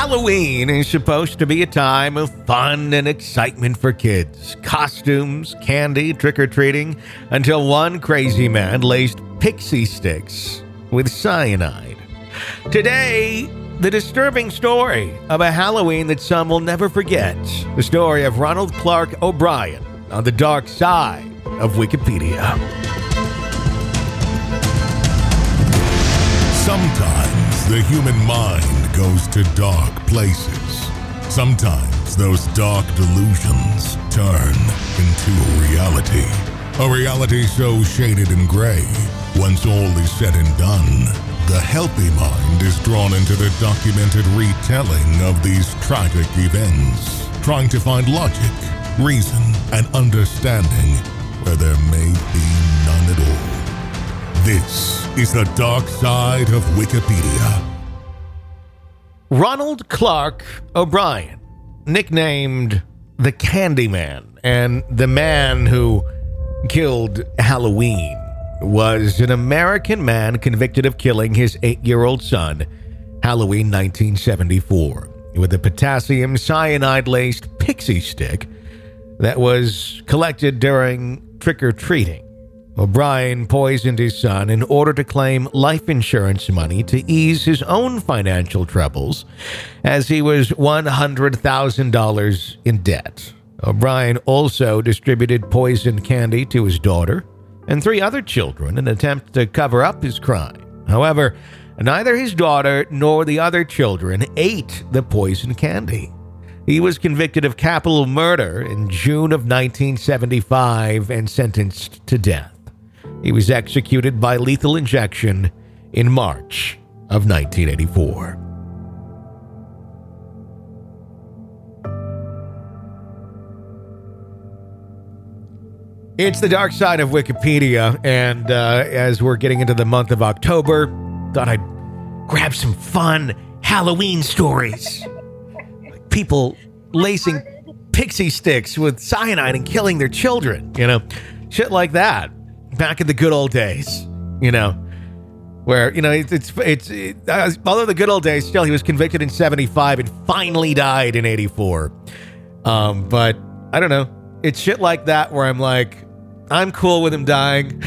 Halloween is supposed to be a time of fun and excitement for kids. Costumes, candy, trick-or-treating, until one crazy man laced pixie sticks with cyanide. Today, the disturbing story of a Halloween that some will never forget. The story of Ronald Clark O'Brien on the dark side of Wikipedia. Sometimes the human mind goes to dark places. Sometimes those dark delusions turn into a reality. A reality so shaded in gray, once all is said and done, the healthy mind is drawn into the documented retelling of these tragic events, trying to find logic, reason, and understanding where there may be none at all. This is the dark side of Wikipedia. Ronald Clark O'Brien, nicknamed the Candyman and the man who killed Halloween, was an American man convicted of killing his 8-year-old son, Halloween 1974, with a potassium cyanide-laced pixie stick that was collected during trick-or-treating. O'Brien poisoned his son in order to claim life insurance money to ease his own financial troubles, as he was $100,000 in debt. O'Brien also distributed poisoned candy to his daughter and 3 other children in an attempt to cover up his crime. However, neither his daughter nor the other children ate the poisoned candy. He was convicted of capital murder in June of 1975 and sentenced to death. He was executed by lethal injection in March of 1984. It's the dark side of Wikipedia, and as we're getting into the month of October, thought I'd grab some fun Halloween stories. Like people lacing pixie sticks with cyanide and killing their children, shit like that. Back in the good old days, where, although the good old days, still, he was convicted in 75 and finally died in 84. But I don't know. It's shit like that where I'm like, I'm cool with him dying.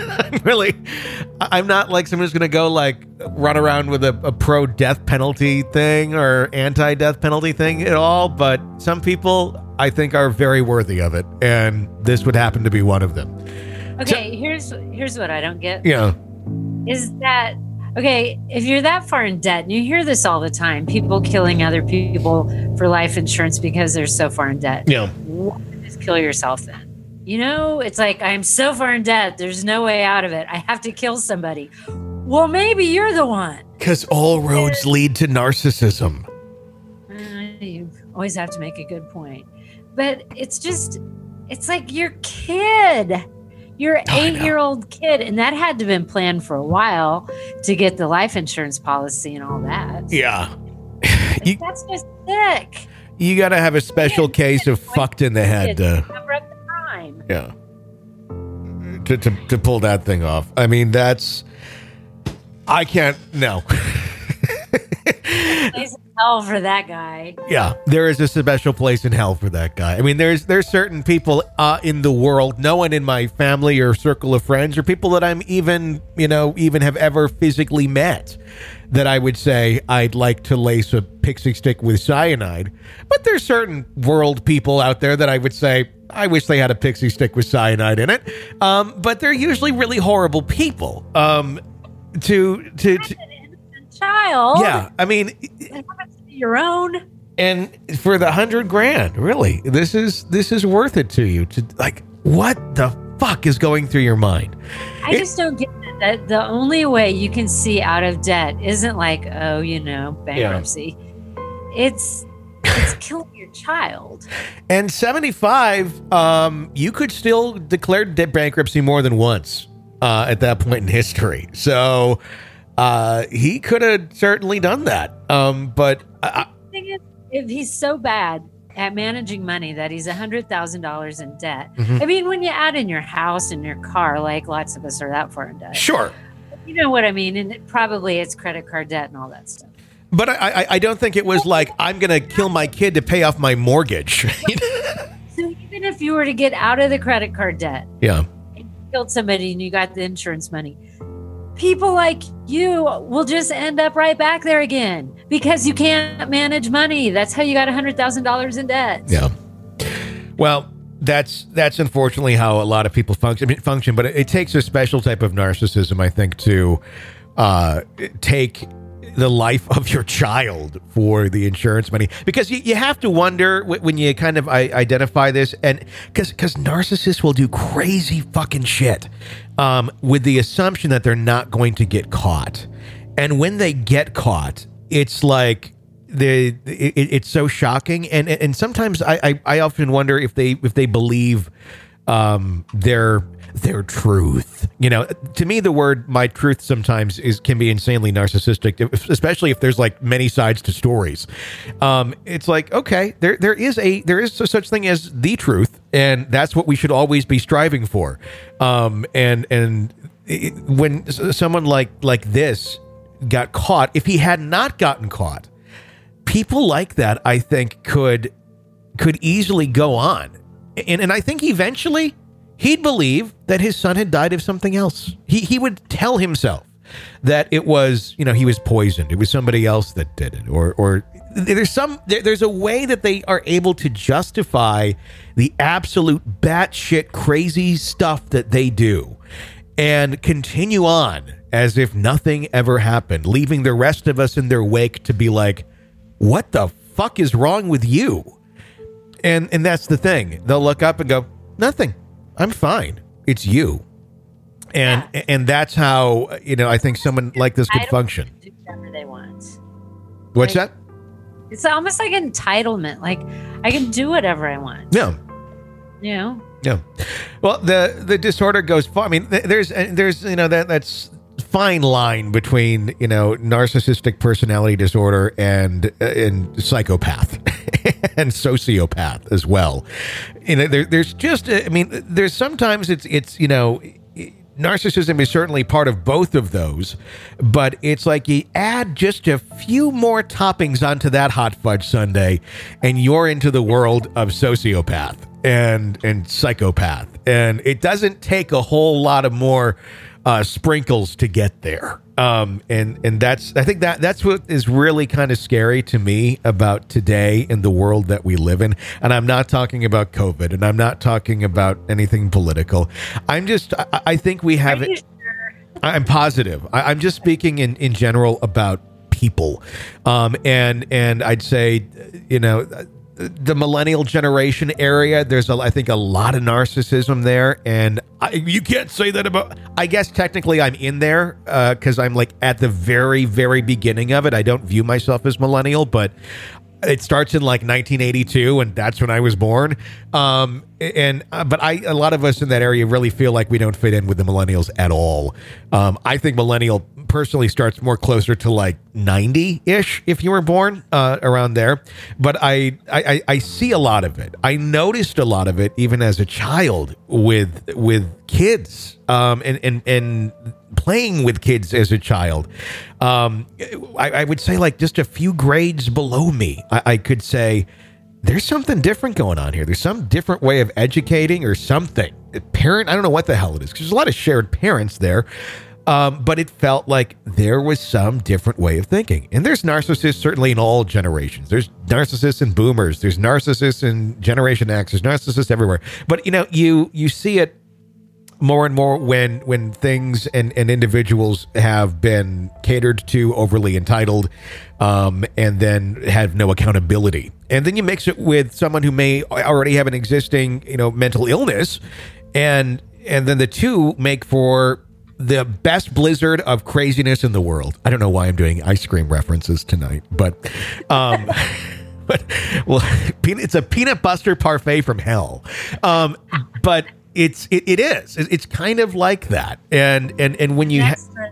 I'm not like someone who's going to go like run around with a pro-death penalty thing or anti-death penalty thing at all. But some people, I think, are very worthy of it. And this would happen to be one of them. Okay, here's what I don't get. Yeah. Is that, okay, if you're that far in debt, and you hear this all the time, people killing other people for life insurance because they're so far in debt. Yeah. Just kill yourself then. It's like, I'm so far in debt, there's no way out of it. I have to kill somebody. Well, maybe you're the one. Because all roads lead to narcissism. You always have to make a good point. But it's like your kid. Your 8-year-old kid, and that had to have been planned for a while to get the life insurance policy and all that. Yeah. That's just sick. You got to have a special case of fucked in the head. Cover up the crime. Yeah. To pull that thing off. I mean, I can't, no. Place in hell for that guy. Yeah, there is a special place in hell for that guy. I mean, there's certain people in the world, no one in my family or circle of friends or people that I'm even have ever physically met, that I would say I'd like to lace a pixie stick with cyanide. But there's certain world people out there that I would say, I wish they had a pixie stick with cyanide in it. But they're usually really horrible people. Child. Yeah, I mean, your own. And for the $100,000, really, this is worth it to you. To like, what the fuck is going through your mind? I just don't get that. The only way you can see out of debt isn't like, bankruptcy. Yeah. It's killing your child. And 75, you could still declare bankruptcy more than once at that point in history. So. He could have certainly done that. But the thing is, if he's so bad at managing money that he's $100,000 in debt, I mean, when you add in your house and your car, like lots of us are that far in debt. Sure. You know what I mean? And it's credit card debt and all that stuff. But I don't think it was like, I'm going to kill my kid to pay off my mortgage. So even if you were to get out of the credit card debt, Yeah. and you killed somebody and you got the insurance money, people like you will just end up right back there again because you can't manage money. That's how you got $100,000 in debt. Yeah. Well, that's unfortunately how a lot of people function, but it takes a special type of narcissism, I think, to take the life of your child for the insurance money, because you have to wonder when you kind of identify this, and because narcissists will do crazy fucking shit with the assumption that they're not going to get caught, and when they get caught, it's like it's so shocking, and sometimes I often wonder if they believe their truth. You know, to me, the word "my truth" sometimes can be insanely narcissistic, especially if there's like many sides to stories. It's like, okay, there is such thing as the truth, and that's what we should always be striving for. When someone like this got caught, if he had not gotten caught, people like that, I think, could easily go on, and I think eventually he'd believe that his son had died of something else. He would tell himself that it was, he was poisoned. It was somebody else that did it. Or there's a way that they are able to justify the absolute batshit crazy stuff that they do and continue on as if nothing ever happened, leaving the rest of us in their wake to be like, what the fuck is wrong with you? And that's the thing. They'll look up and go, nothing. I'm fine. It's you. And that's how, I think someone like this could function. Do whatever they want. What's that? It's almost like entitlement. Like, I can do whatever I want. Yeah. Yeah. Well, the disorder goes far. I mean, there's that's fine line between, narcissistic personality disorder and psychopath and sociopath as well. There's just, there's sometimes it's narcissism is certainly part of both of those, but it's like you add just a few more toppings onto that hot fudge sundae and you're into the world of sociopath and psychopath. And it doesn't take a whole lot of more sprinkles to get there. I think that's what is really kind of scary to me about today in the world that we live in. And I'm not talking about COVID, and I'm not talking about anything political. I think we have it. Sure? I'm positive. I'm just speaking in general about people. And I'd say, the millennial generation area, there's I think a lot of narcissism there, and you can't say that about. I guess technically I'm in there because I'm like at the very, very beginning of it. I don't view myself as millennial, but it starts in like 1982, and that's when I was born. But a lot of us in that area really feel like we don't fit in with the millennials at all. I think millennial personally starts more closer to like 90-ish if you were born around there. But I see a lot of it. I noticed a lot of it even as a child with kids and playing with kids as a child. I would say like just a few grades below me, I could say there's something different going on here. There's some different way of educating or something. I don't know what the hell it is, because there's a lot of shared parents there. But it felt like there was some different way of thinking. And there's narcissists certainly in all generations. There's narcissists in boomers. There's narcissists in Generation X. There's narcissists everywhere. But, you see it more and more when things and individuals have been catered to, overly entitled, and then have no accountability. And then you mix it with someone who may already have an existing, mental illness. And then the two make for the best blizzard of craziness in the world. I don't know why I'm doing ice cream references tonight, but it's a peanut butter parfait from hell. But it is. It's kind of like that. And when you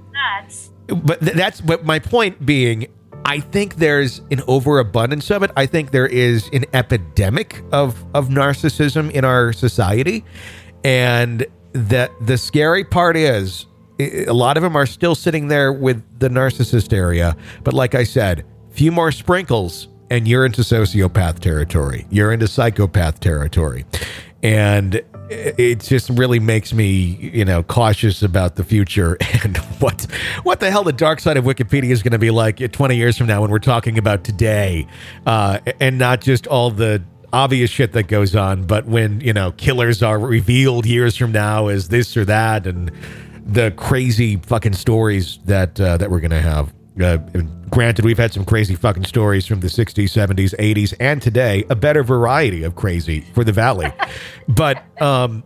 but my point being, I think there's an overabundance of it. I think there is an epidemic of narcissism in our society, and that the scary part is a lot of them are still sitting there with the narcissist area. But like I said, few more sprinkles, and you're into sociopath territory. You're into psychopath territory. And it just really makes me, cautious about the future and what the hell the dark side of Wikipedia is going to be like 20 years from now when we're talking about today, and not just all the obvious shit that goes on, but when, killers are revealed years from now as this or that, and the crazy fucking stories that we're going to have. Granted, we've had some crazy fucking stories from the 60s, 70s, 80s, and today, a better variety of crazy for the Valley. But the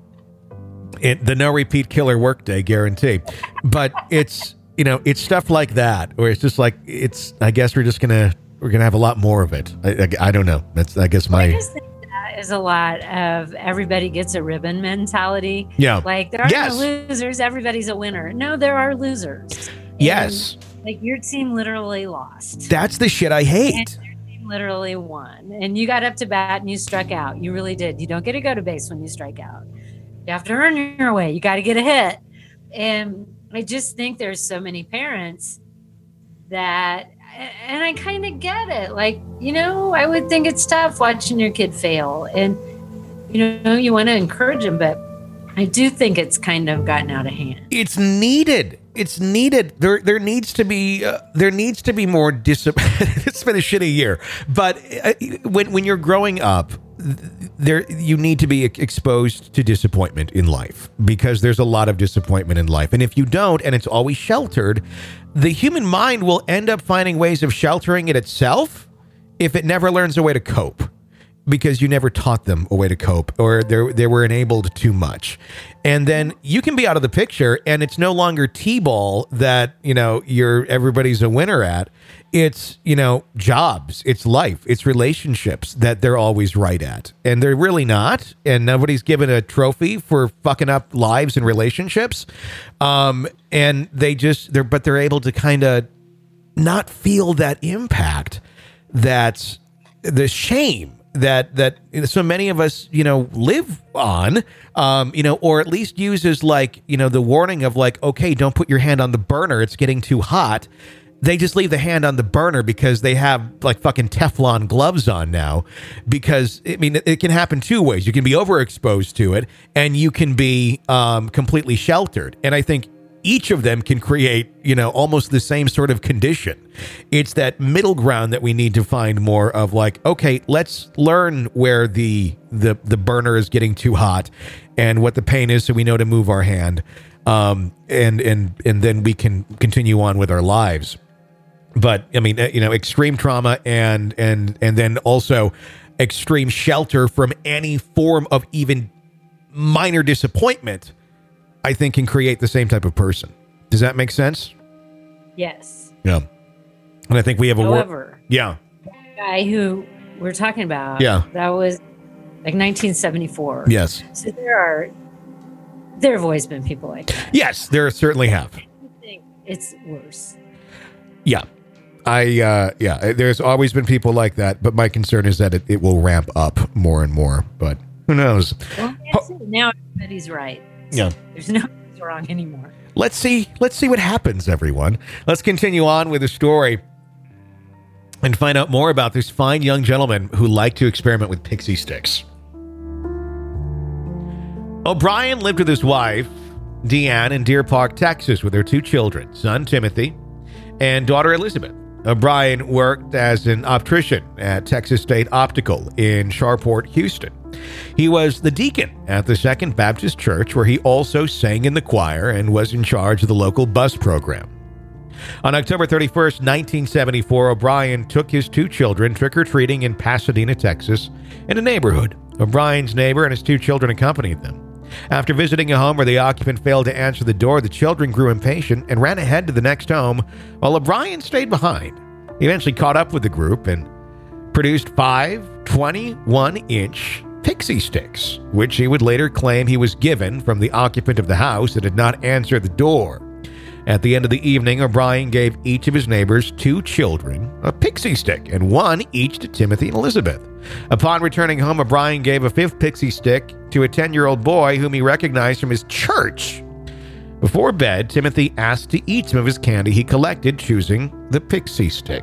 no repeat killer workday guarantee. But it's stuff like that, where it's just like, I guess we're gonna have a lot more of it. I don't know. That's, I guess, I just think that is a lot of everybody gets a ribbon mentality. Yeah. Like, there are no losers, everybody's a winner. No, there are losers. Yes. Like, your team literally lost. That's the shit I hate. And your team literally won. And you got up to bat and you struck out. You really did. You don't get to go to base when you strike out. You have to earn your way. You got to get a hit. And I just think there's so many parents that, and I kind of get it. Like, I would think it's tough watching your kid fail. And, you want to encourage them, but I do think it's kind of gotten out of hand. It's needed. There needs to be more discipline. It's been a shitty year, but when you're growing up, you need to be exposed to disappointment in life, because there's a lot of disappointment in life. And if you don't, and it's always sheltered, the human mind will end up finding ways of sheltering it itself if it never learns a way to cope, because you never taught them a way to cope, or they were enabled too much. And then you can be out of the picture, and it's no longer T-ball that, everybody's a winner at. It's, jobs, it's life, it's relationships that they're always right at. And they're really not. And nobody's given a trophy for fucking up lives and relationships. And they're able to kind of not feel that impact. That's the shame that so many of us, live on, or at least uses, like, the warning of, like, okay, don't put your hand on the burner, it's getting too hot. They just leave the hand on the burner because they have, like, fucking Teflon gloves on now, because it can happen two ways. You can be overexposed to it, and you can be completely sheltered. And I think each of them can create, almost the same sort of condition. It's that middle ground that we need to find more of, like, okay, let's learn where the burner is getting too hot and what the pain is, so we know to move our hand. And then we can continue on with our lives. But extreme trauma and then also extreme shelter from any form of even minor disappointment, I think, can create the same type of person. Does that make sense? Yes. Yeah. And I think we have However, yeah. The guy who we're talking about, yeah, that was like 1974. Yes. So there have always been people like that. Yes, there certainly have. I think it's worse. Yeah. There's always been people like that, but my concern is that it will ramp up more and more, but who knows? Well, now everybody's right. Yeah. There's no wrong anymore. Let's see what happens, everyone. Let's continue on with the story and find out more about this fine young gentleman who liked to experiment with pixie sticks. O'Brien lived with his wife, Deanne, in Deer Park, Texas, with their two children, son Timothy and daughter Elizabeth. O'Brien worked as an optician at Texas State Optical in Sharport, Houston. He was the deacon at the Second Baptist Church, where he also sang in the choir and was in charge of the local bus program. On October 31st, 1974, O'Brien took his two children trick-or-treating in Pasadena, Texas, in a neighborhood. O'Brien's neighbor and his two children accompanied them. After visiting a home where the occupant failed to answer the door, the children grew impatient and ran ahead to the next home, while O'Brien stayed behind. He eventually caught up with the group and produced 5 21-inch pixie sticks, which he would later claim he was given from the occupant of the house that did not answer the door. At the end of the evening, O'Brien gave each of his neighbors 2 children a pixie stick, and 1 each to Timothy and Elizabeth. Upon returning home, O'Brien gave a 5th pixie stick to a 10-year-old boy whom he recognized from his church. Before bed, Timothy asked to eat some of his candy he collected, choosing the pixie stick.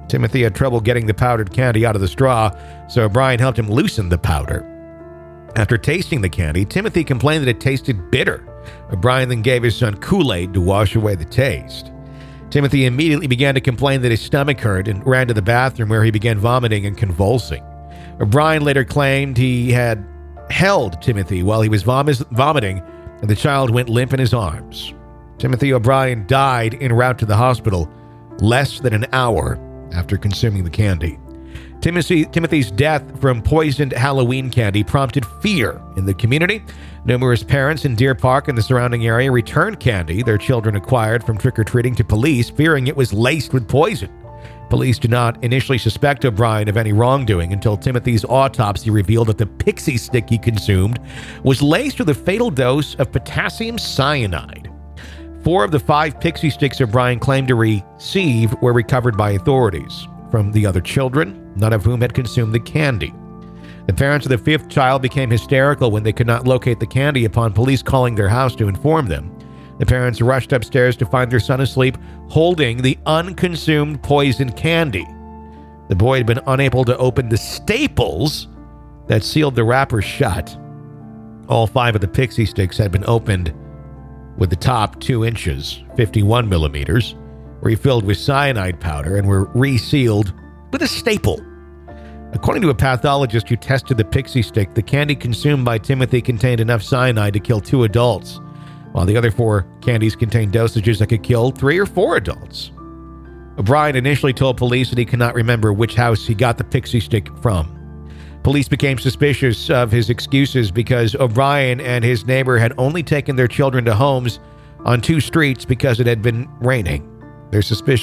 Timothy had trouble getting the powdered candy out of the straw, so O'Brien helped him loosen the powder. After tasting the candy, Timothy complained that it tasted bitter. O'Brien then gave his son Kool-Aid to wash away the taste. Timothy immediately began to complain that his stomach hurt and ran to the bathroom, where he began vomiting and convulsing. O'Brien later claimed he had held Timothy while he was vomiting, and the child went limp in his arms. Timothy O'Brien died en route to the hospital less than an hour after consuming the candy. Timothy's death from poisoned Halloween candy prompted fear in the community. Numerous parents in Deer Park and the surrounding area returned candy their children acquired from trick-or-treating to police, fearing it was laced with poison. Police did not initially suspect O'Brien of any wrongdoing until Timothy's autopsy revealed that the pixie stick he consumed was laced with a fatal dose of potassium cyanide. 4 of the 5 pixie sticks O'Brien claimed to receive were recovered by authorities from the other children, none of whom had consumed the candy. The parents of the 5th child became hysterical when they could not locate the candy upon police calling their house to inform them. The parents rushed upstairs to find their son asleep, holding the unconsumed poisoned candy. The boy had been unable to open the staples that sealed the wrapper shut. All 5 of the pixie sticks had been opened with the top 2 inches, 51 millimeters, refilled with cyanide powder, and were resealed with a staple. According to a pathologist who tested the pixie stick, the candy consumed by Timothy contained enough cyanide to kill 2 adults, while the other 4 candies contained dosages that could kill 3 or 4 adults. O'Brien initially told police that he could not remember which house he got the pixie stick from. Police became suspicious of his excuses because O'Brien and his neighbor had only taken their children to homes on 2 streets because it had been raining. Their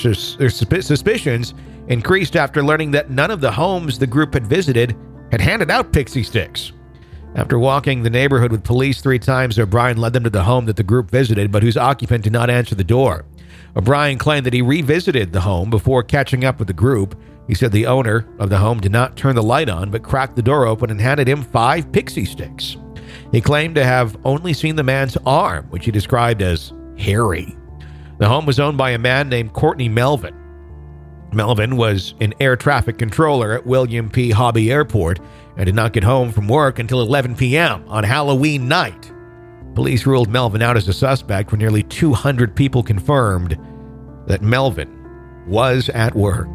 suspicions increased after learning that none of the homes the group had visited had handed out pixie sticks. After walking the neighborhood with police 3 times, O'Brien led them to the home that the group visited, but whose occupant did not answer the door. O'Brien claimed that he revisited the home before catching up with the group. He said the owner of the home did not turn the light on, but cracked the door open and handed him 5 pixie sticks. He claimed to have only seen the man's arm, which he described as hairy. The home was owned by a man named Courtney Melvin. Melvin was an air traffic controller at William P. Hobby Airport and did not get home from work until 11 p.m. on Halloween night. Police ruled Melvin out as a suspect when nearly 200 people confirmed that Melvin was at work.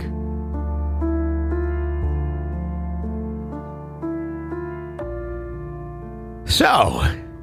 So,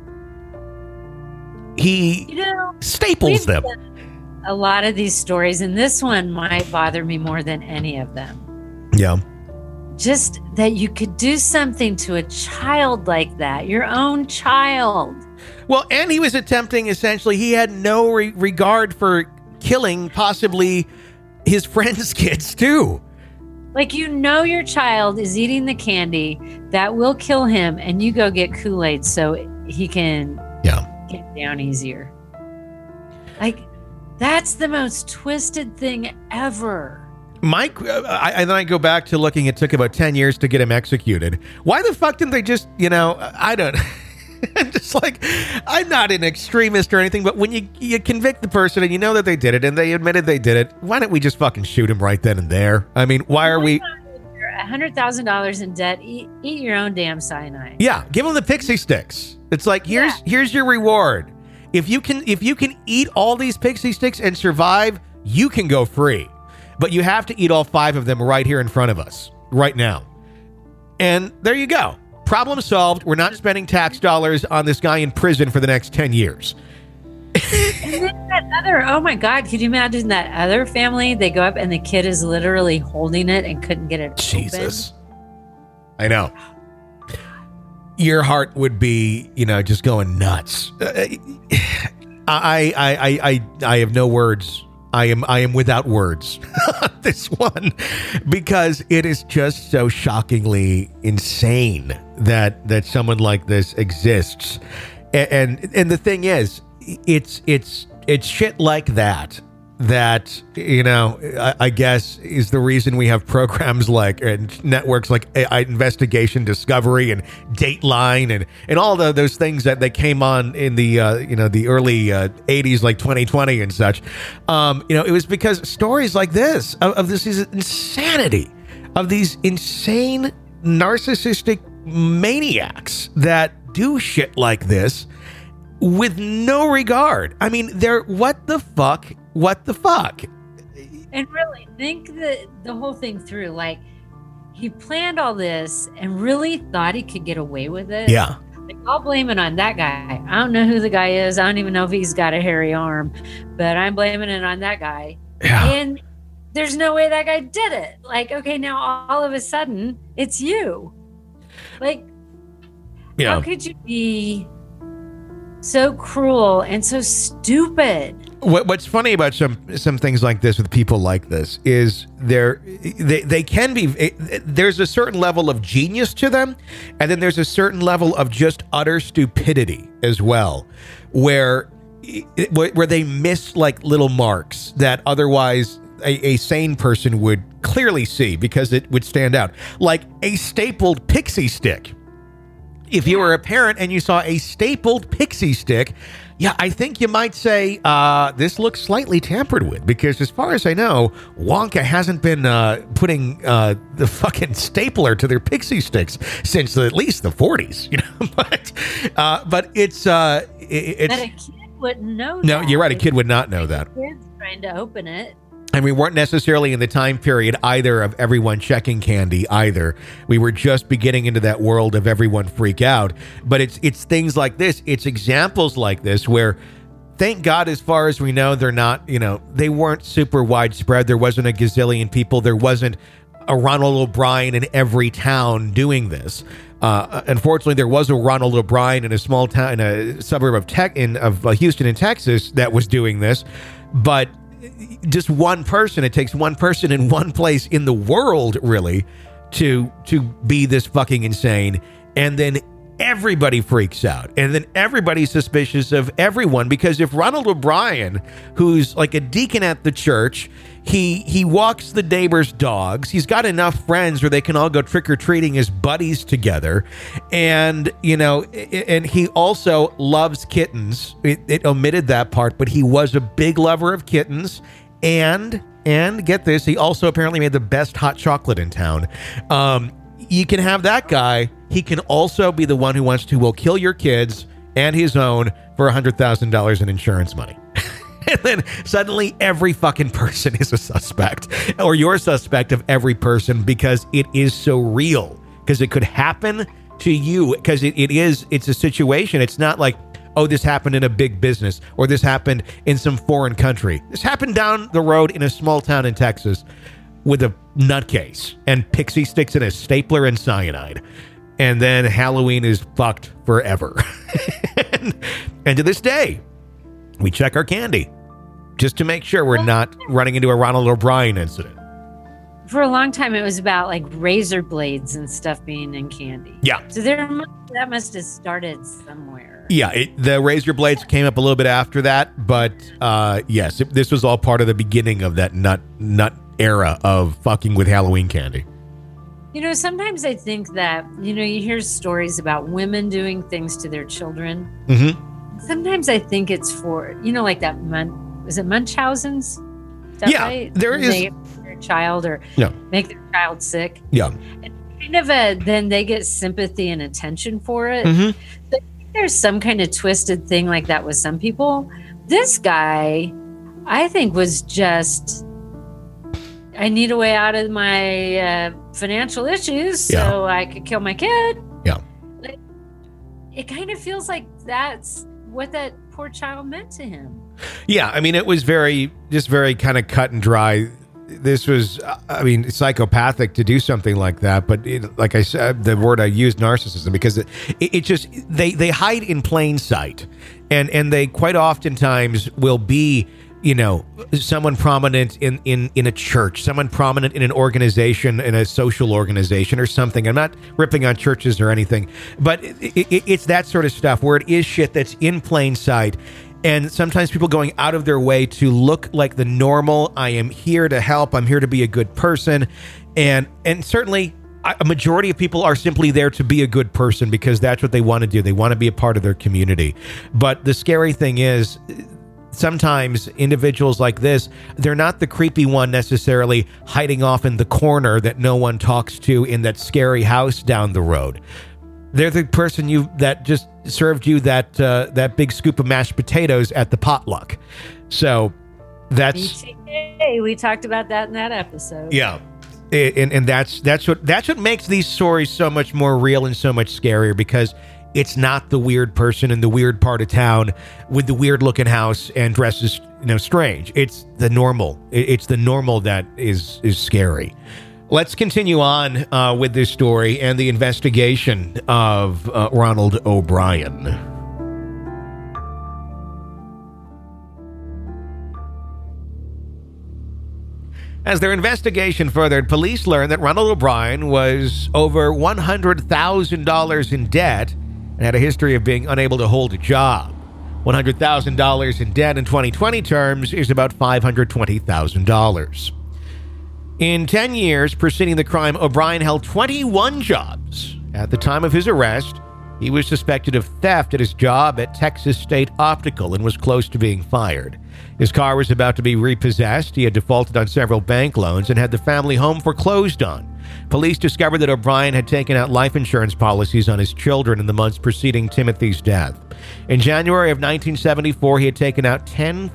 he staples them. A lot of these stories, and this one might bother me more than any of them. Yeah. Just that you could do something to a child like that, your own child. Well, and he was attempting, essentially, he had no regard for killing possibly his friends' kids too. Like, you know, your child is eating the candy that will kill him, and you go get Kool-Aid so he can get down easier. Like, that's the most twisted thing ever. Mike, and then I go back to looking, it took about 10 years to get him executed. Why the fuck didn't they just, I don't... I'm just like, I'm not an extremist or anything, but when you convict the person and you know that they did it and they admitted they did it, why don't we just fucking shoot him right then and there? I mean, why are we... You're $100,000 in debt. Eat your own damn cyanide. Yeah, give him the pixie sticks. It's like, here's your reward. If you can eat all these pixie sticks and survive, you can go free. But you have to eat all 5 of them right here in front of us, right now. And there you go. Problem solved. We're not spending tax dollars on this guy in prison for the next 10 years. And then that other, oh my God, could you imagine that other family? They go up and the kid is literally holding it and couldn't get it Jesus. Open. I know. Your heart would be, just going nuts. I have no words. I am without words on this one because it is just so shockingly insane that someone like this exists. And the thing is, it's shit like that that, I guess is the reason we have programs like and networks like Investigation Discovery and Dateline and all those things that they came on in the the early 80s, like 2020 and such. It was because stories like this of this insanity of these insane narcissistic maniacs that do shit like this with no regard. I mean, they're what the fuck? And really think the whole thing through. Like, he planned all this and really thought he could get away with it. Yeah. Like, I'll blame it on that guy. I don't know who the guy is. I don't even know if he's got a hairy arm, but I'm blaming it on that guy. Yeah. And there's no way that guy did it. Like, okay, now all of a sudden it's you. Like, how could you be so cruel and so stupid? What's funny about some things like this with people like this is they can be, there's a certain level of genius to them, and then there's a certain level of just utter stupidity as well, where they miss like little marks that otherwise a sane person would clearly see because it would stand out, like a stapled pixie stick. If you were a parent and you saw a stapled pixie stick, yeah, I think you might say, this looks slightly tampered with, because as far as I know, Wonka hasn't been putting the fucking stapler to their pixie sticks since at least the 40s, but it's That a kid wouldn't know that. No, you're right. A kid would not know that. Kid's trying to open it. And we weren't necessarily in the time period either of everyone checking candy either. We were just beginning into that world of everyone freak out. But it's things like this. It's examples like this where, thank God, as far as we know, they're not, they weren't super widespread. There wasn't a gazillion people. There wasn't a Ronald O'Brien in every town doing this. Unfortunately, there was a Ronald O'Brien in a small town, in a suburb of Houston in Texas, that was doing this. But just one person, it takes one person in one place in the world, really, to be this fucking insane. And then everybody freaks out. And then everybody's suspicious of everyone, because if Ronald O'Brien, who's like a deacon at the church, he walks the neighbors' dogs, he's got enough friends where they can all go trick-or-treating as buddies together, and and he also loves kittens. It omitted that part, but he was a big lover of kittens, and get this, he also apparently made the best hot chocolate in town. You can have that guy. He can also be the one who wants to kill your kids and his own for $100,000 in insurance money. And then suddenly every fucking person is a suspect, or you're a suspect of every person, because it is so real, because it could happen to you, because it's a situation. It's not like, oh, this happened in a big business, or this happened in some foreign country. This happened down the road in a small town in Texas with a nutcase and pixie sticks and a stapler and cyanide. And then Halloween is fucked forever. and to this day, we check our candy just to make sure we're not running into a Ronald O'Brien incident. For a long time, it was about like razor blades and stuff being in candy. Yeah. So that must have started somewhere. Yeah, the razor blades came up a little bit after that, but yes, this was all part of the beginning of that nut era of fucking with Halloween candy. Sometimes I think that, you hear stories about women doing things to their children. Mm-hmm. Sometimes I think it's for, like that, is it Munchausen's? Is that right? There is. They their child or make their child sick. Yeah. And kind of then they get sympathy and attention for it. Mm-hmm. But there's some kind of twisted thing like that with some people. This guy, I think, was just, I need a way out of my financial issues so I could kill my kid. Yeah. It kind of feels like that's what that poor child meant to him. Yeah, I mean, it was very kind of cut and dry. This was, psychopathic to do something like that. But like I said, the word I used, narcissism, because it just, they hide in plain sight. And they quite oftentimes will be, someone prominent in a church, someone prominent in an organization, in a social organization or something. I'm not ripping on churches or anything, but it's that sort of stuff where it is shit that's in plain sight. And sometimes people going out of their way to look like the normal, I am here to help, I'm here to be a good person. And certainly a majority of people are simply there to be a good person because that's what they want to do. They want to be a part of their community. But the scary thing is, sometimes individuals like this, they're not the creepy one necessarily hiding off in the corner that no one talks to in that scary house down the road. They're the person that just served you that big scoop of mashed potatoes at the potluck. So that's BTK. We talked about that in that episode. Yeah. And that's what makes these stories so much more real and so much scarier, because it's not the weird person in the weird part of town with the weird looking house and dresses, strange. It's the normal. It's the normal that is scary. Let's continue on with this story and the investigation of Ronald O'Brien. As their investigation furthered, police learned that Ronald O'Brien was over $100,000 in debt and had a history of being unable to hold a job. $100,000 in debt in 2020 terms is about $520,000. In 10 years preceding the crime, O'Brien held 21 jobs. At the time of his arrest, he was suspected of theft at his job at Texas State Optical and was close to being fired. His car was about to be repossessed. He had defaulted on several bank loans and had the family home foreclosed on. Police discovered that O'Brien had taken out life insurance policies on his children in the months preceding Timothy's death. In January of 1974, he had taken out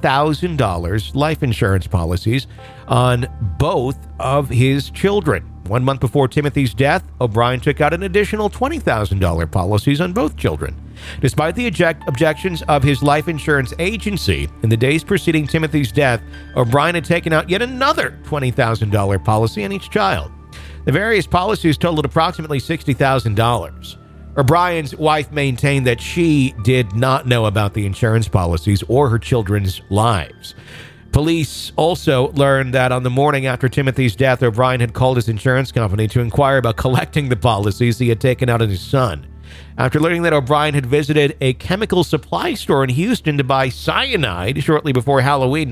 $10,000 life insurance policies on both of his children. 1 month before Timothy's death, O'Brien took out an additional $20,000 policies on both children. Despite the objections of his life insurance agency, in the days preceding Timothy's death, O'Brien had taken out yet another $20,000 policy on each child. The various policies totaled approximately $60,000. O'Brien's wife maintained that she did not know about the insurance policies or her children's lives. Police also learned that on the morning after Timothy's death, O'Brien had called his insurance company to inquire about collecting the policies he had taken out on his son. After learning that O'Brien had visited a chemical supply store in Houston to buy cyanide shortly before Halloween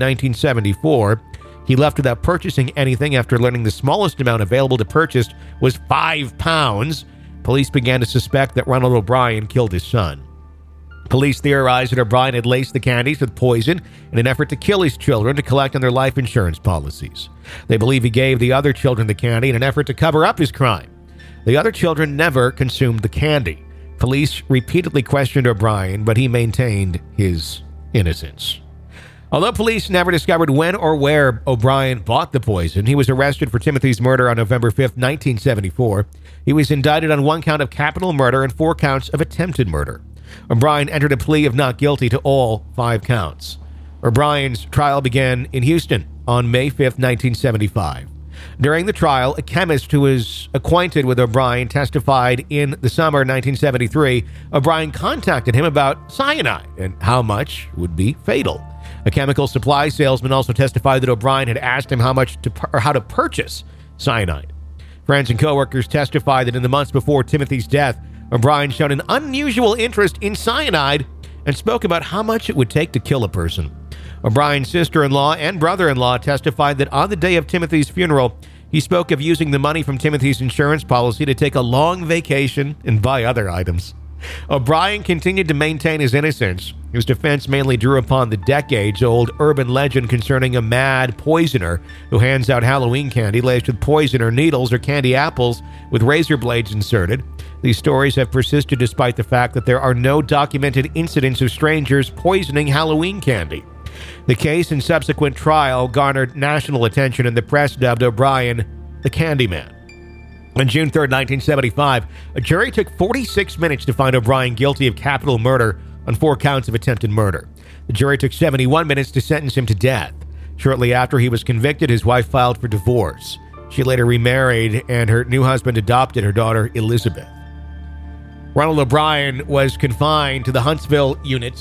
1974, he left without purchasing anything after learning the smallest amount available to purchase was 5 pounds. Police began to suspect that Ronald O'Brien killed his son. Police theorized that O'Brien had laced the candies with poison in an effort to kill his children to collect on their life insurance policies. They believe he gave the other children the candy in an effort to cover up his crime. The other children never consumed the candy. Police repeatedly questioned O'Brien, but he maintained his innocence. Although police never discovered when or where O'Brien bought the poison, he was arrested for Timothy's murder on November 5, 1974. He was indicted on 1 count of capital murder and 4 counts of attempted murder. O'Brien entered a plea of not guilty to all 5 counts. O'Brien's trial began in Houston on May 5, 1975. During the trial, a chemist who was acquainted with O'Brien testified in the summer 1973. O'Brien contacted him about cyanide and how much would be fatal. A chemical supply salesman also testified that O'Brien had asked him how to purchase cyanide. Friends and coworkers testified that in the months before Timothy's death, O'Brien showed an unusual interest in cyanide and spoke about how much it would take to kill a person. O'Brien's sister-in-law and brother-in-law testified that on the day of Timothy's funeral, he spoke of using the money from Timothy's insurance policy to take a long vacation and buy other items. O'Brien continued to maintain his innocence. His defense mainly drew upon the decades-old urban legend concerning a mad poisoner who hands out Halloween candy laced with poison or needles or candy apples with razor blades inserted. These stories have persisted despite the fact that there are no documented incidents of strangers poisoning Halloween candy. The case and subsequent trial garnered national attention, and the press dubbed O'Brien the Candyman. On June 3, 1975, a jury took 46 minutes to find O'Brien guilty of capital murder on 4 counts of attempted murder. The jury took 71 minutes to sentence him to death. Shortly after he was convicted, his wife filed for divorce. She later remarried, and her new husband adopted her daughter, Elizabeth. Ronald O'Brien was confined to the Huntsville unit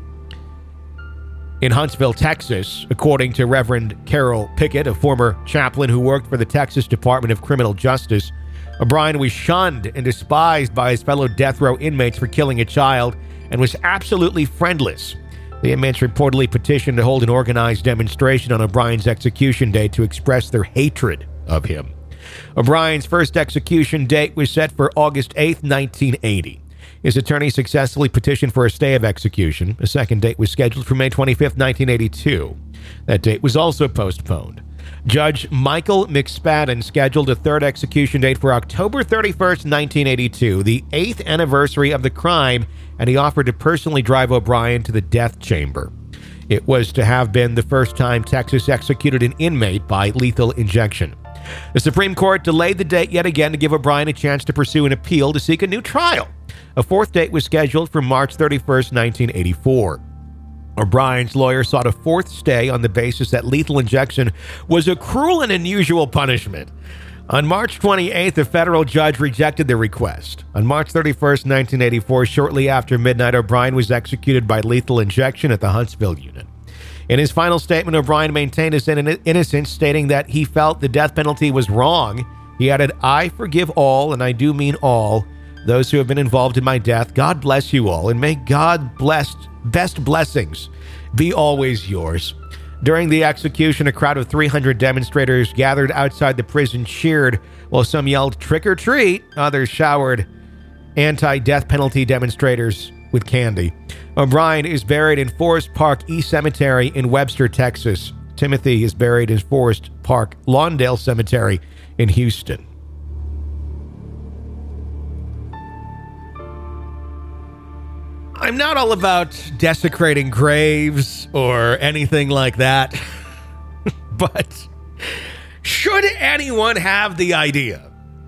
in Huntsville, Texas, according to Reverend Carol Pickett, a former chaplain who worked for the Texas Department of Criminal Justice. O'Brien was shunned and despised by his fellow death row inmates for killing a child and was absolutely friendless. The inmates reportedly petitioned to hold an organized demonstration on O'Brien's execution date to express their hatred of him. O'Brien's first execution date was set for August 8th, 1980. His attorney successfully petitioned for a stay of execution. A second date was scheduled for May 25th, 1982. That date was also postponed. Judge Michael McSpadden scheduled a third execution date for October 31st, 1982, the 8th anniversary of the crime, and he offered to personally drive O'Brien to the death chamber. It was to have been the first time Texas executed an inmate by lethal injection. The Supreme Court delayed the date yet again to give O'Brien a chance to pursue an appeal to seek a new trial. A fourth date was scheduled for March 31st, 1984. O'Brien's lawyer sought a fourth stay on the basis that lethal injection was a cruel and unusual punishment. On March 28th, a federal judge rejected the request. On March 31st, 1984, shortly after midnight, O'Brien was executed by lethal injection at the Huntsville unit. In his final statement, O'Brien maintained his innocence, stating that he felt the death penalty was wrong. He added, "I forgive all, and I do mean all, those who have been involved in my death. God bless you all, and may God's best blessings be always yours." During the execution, a crowd of 300 demonstrators gathered outside the prison cheered, while some yelled, "Trick or treat!" Others showered anti-death penalty demonstrators with candy. O'Brien is buried in Forest Park East Cemetery in Webster, Texas. Timothy is buried in Forest Park Lawndale Cemetery in Houston. I'm not all about desecrating graves or anything like that, but should anyone have the idea,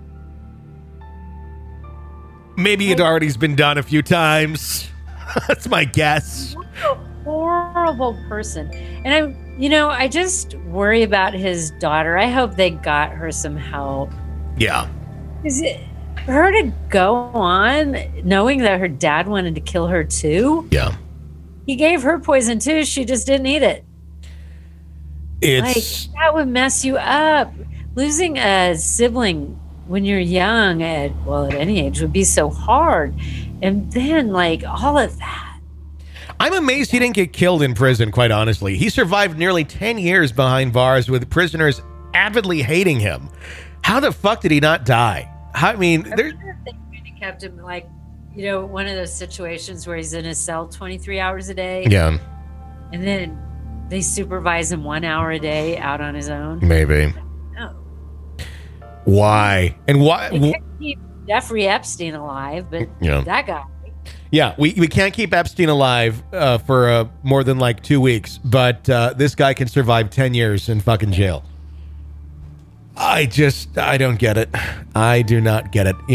maybe it already's been done a few times. That's my guess. What a horrible person. And I just worry about his daughter. I hope they got her some help. Yeah. Is it her to go on knowing that her dad wanted to kill her too? Yeah. He gave her poison too. She just didn't eat it. It's that would mess you up. Losing a sibling when you're young at any age would be so hard. And then all of that. I'm amazed he didn't get killed in prison, quite honestly. He survived nearly 10 years behind bars with prisoners avidly hating him. How the fuck did he not die? I mean, they kept him one of those situations where he's in his cell 23 hours a day. Yeah. And then they supervise him 1 hour a day out on his own. Maybe. No. Why? And why? They can't keep Jeffrey Epstein alive, but that guy. Yeah, we can't keep Epstein alive for more than 2 weeks, but this guy can survive 10 years in fucking jail. I don't get it. I do not get it,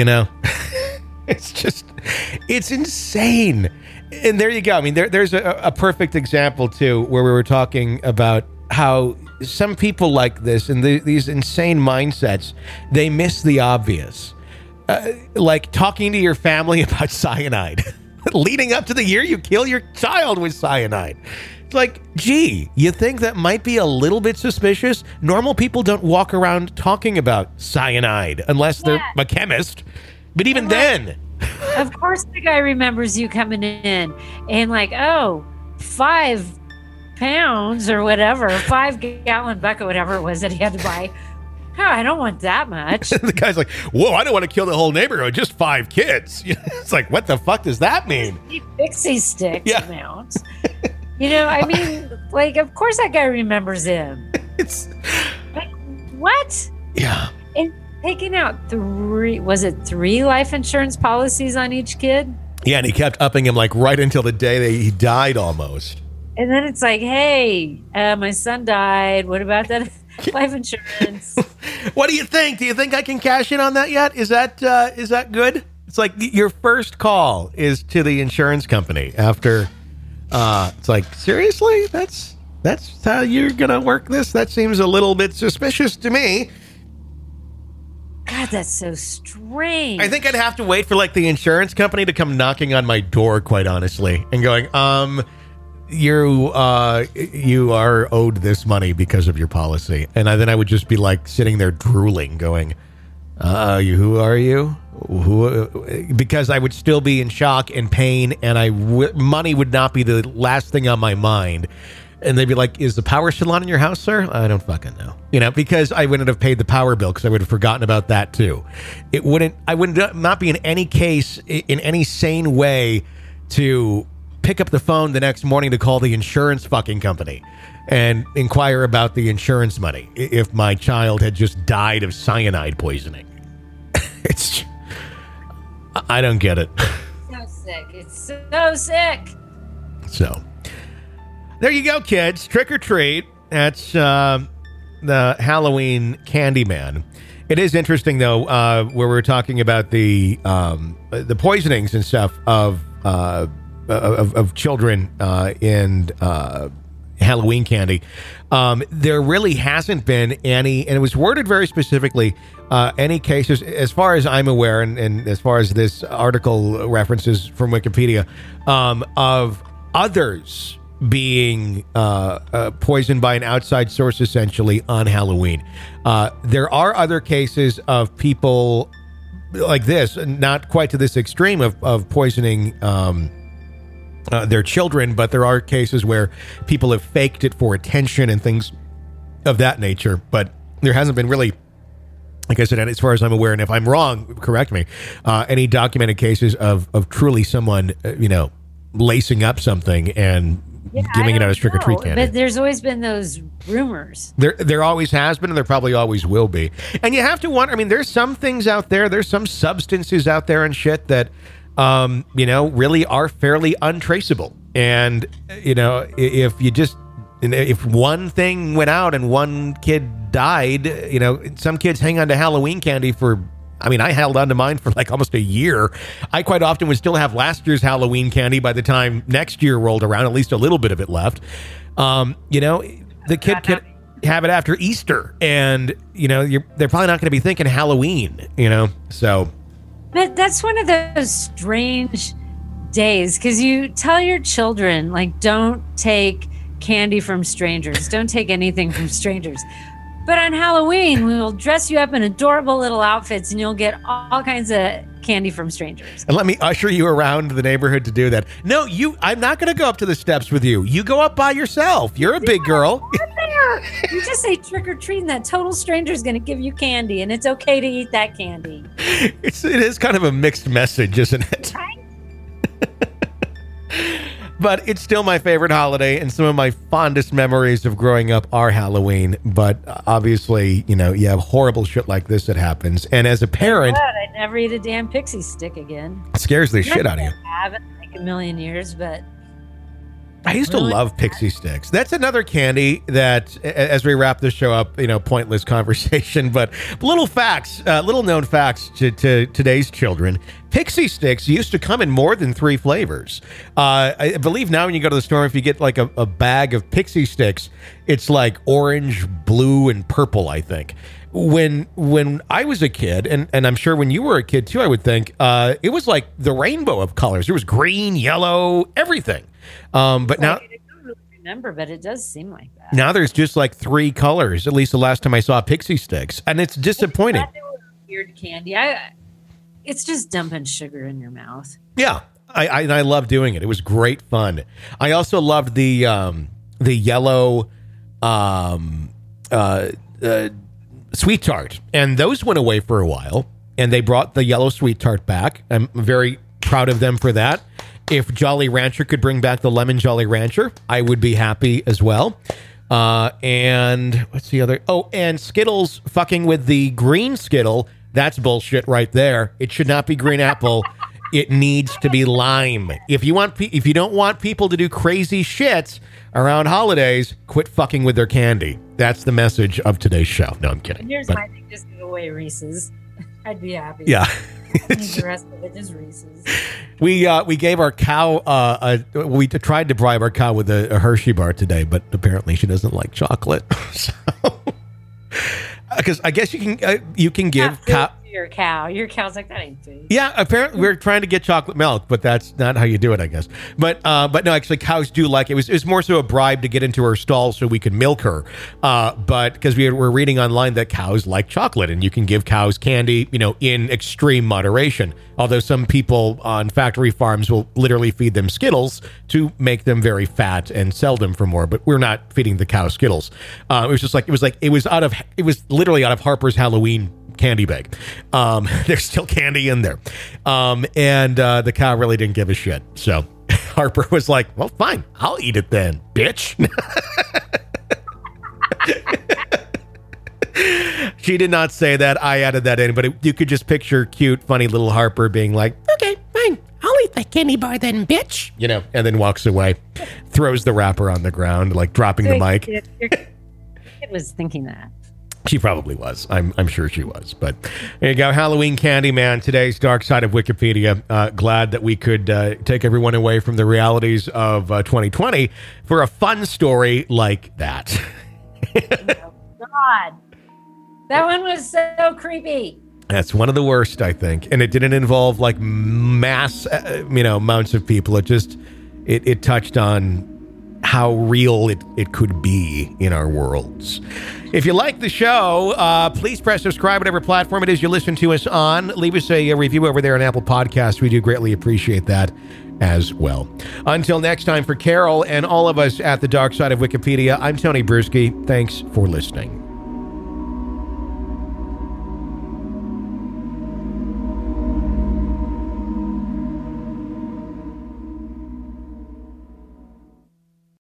It's insane. And there you go. I mean, there's a perfect example, too, where we were talking about how some people like this and these insane mindsets, they miss the obvious. Like talking to your family about cyanide. Leading up to the year you kill your child with cyanide. It's like, gee, you think that might be a little bit suspicious? Normal people don't walk around talking about cyanide unless they're a chemist. But even then. Of course the guy remembers you coming in and 5 pounds or whatever, 5-gallon bucket, whatever it was that he had to buy. Oh, I don't want that much. The guy's like, whoa, I don't want to kill the whole neighborhood, just 5 kids. It's like, what the fuck does that mean? Pixie stick amount. Of course that guy remembers him. It's what? Yeah. And taking out 3 life insurance policies on each kid? Yeah, and he kept upping him right until the day that he died almost. And then it's like, hey, my son died. What about that life insurance? What do you think? Do you think I can cash in on that yet? Is that good? It's like your first call is to the insurance company after. It's like, seriously? That's how you're gonna work this? That seems a little bit suspicious to me. God, that's so strange. I think I'd have to wait for the insurance company to come knocking on my door, quite honestly, and going, you are owed this money because of your policy. And then I would just be sitting there drooling, going, who are you? because I would still be in shock and pain, and money would not be the last thing on my mind. And they'd be like, is the power still on in your house, sir? I don't fucking know. Because I wouldn't have paid the power bill because I would have forgotten about that too. I would not be in any case, in any sane way, to pick up the phone the next morning to call the insurance fucking company and inquire about the insurance money if my child had just died of cyanide poisoning. I don't get it. So sick. It's so sick. So there you go, kids. Trick or treat. That's the Halloween Candyman. It is interesting, though, where we're talking about the poisonings and stuff of children in Halloween candy. There really hasn't been any, and it was worded very specifically, any cases, as far as I'm aware, and as far as this article references from Wikipedia, of others being poisoned by an outside source, essentially, on Halloween. There are other cases of people like this, not quite to this extreme of poisoning their children, but there are cases where people have faked it for attention and things of that nature. But there hasn't been really, like I said, as far as I'm aware, and if I'm wrong, correct me, any documented cases of truly someone, lacing up something and giving it out as trick-or-treat candy. But there's always been those rumors. There always has been, and there probably always will be. And you have to wonder, there's some things out there, there's some substances out there and shit that, really are fairly untraceable. And, if one thing went out and one kid died, some kids hang on to Halloween candy for, I held on to mine for like almost a year. I quite often would still have last year's Halloween candy by the time next year rolled around, at least a little bit of it left. The kid could have it after Easter, and, they're probably not going to be thinking Halloween, so. But that's one of those strange days, because you tell your children, like, don't take candy from strangers. Don't take anything from strangers. But on Halloween, we will dress you up in adorable little outfits, and you'll get all kinds of candy from strangers. And let me usher you around the neighborhood to do that. No, I'm not going to go up to the steps with you. You go up by yourself. You're a big girl. You just say trick or treat, and that total stranger is going to give you candy, and it's okay to eat that candy. It is kind of a mixed message, isn't it? Right? But it's still my favorite holiday, and some of my fondest memories of growing up are Halloween. But obviously, you have horrible shit like this that happens. And as a parent, I'd never eat a damn pixie stick again. It scares the shit out of you. I haven't in like a million years, but I used to love pixie sticks. That's another candy that, as we wrap this show up, pointless conversation, but little known facts to today's children. Pixie sticks used to come in more than 3 flavors. I believe now when you go to the store, if you get like a bag of pixie sticks, it's like orange, blue, and purple, I think. When I was a kid, and I'm sure when you were a kid too, I would think, it was like the rainbow of colors. There was green, yellow, everything. But now, I don't really remember, but it does seem like that. Now there's just like 3 colors, at least the last time I saw pixie sticks, and it's disappointing. Weird candy. It's just dumping sugar in your mouth. Yeah, I love doing it. It was great fun. I also loved the yellow sweet tart, and those went away for a while, and they brought the yellow sweet tart back. I'm very proud of them for that. If Jolly Rancher could bring back the lemon Jolly Rancher, I would be happy as well. And what's the other? Oh, and Skittles fucking with the green Skittle. That's bullshit right there. It should not be green apple. It needs to be lime. If you don't want people to do crazy shit around holidays, quit fucking with their candy. That's the message of today's show. No, I'm kidding. And here's my thing: just give away Reese's. I'd be happy. Yeah. The rest of it is Reese's. We gave our cow. We tried to bribe our cow with a Hershey bar today, but apparently she doesn't like chocolate. So, because I guess you can give cow. your cow. Your cow's like, that ain't food. Yeah, apparently we're trying to get chocolate milk, but that's not how you do it, I guess. But no, actually, cows do like it. It was more so a bribe to get into her stall so we could milk her. But because we were reading online that cows like chocolate, and you can give cows candy, in extreme moderation. Although some people on factory farms will literally feed them Skittles to make them very fat and sell them for more. But we're not feeding the cow Skittles. It was literally out of Harper's Halloween candy bag. There's still candy in there. And the cow really didn't give a shit. So Harper was like, well, fine, I'll eat it then, bitch. She did not say that. I added that in, but you could just picture cute, funny little Harper being like, okay, fine, I'll eat that candy bar then, bitch. And then walks away, throws the wrapper on the ground, like dropping the mic. Your kid was thinking that. She probably was. I'm sure she was. But there you go. Halloween candy, man. Today's Dark Side of Wikipedia. Glad that we could take everyone away from the realities of 2020 for a fun story like that. Oh, God. That one was so creepy. That's one of the worst, I think. And it didn't involve like mass, amounts of people. It touched on how real it could be in our worlds. If you like the show, please press subscribe, whatever platform it is you listen to us on. Leave us a review over there on Apple Podcasts. We do greatly appreciate that as well. Until next time, for Carol and all of us at the Dark Side of Wikipedia, I'm Tony Bruschi. Thanks for listening.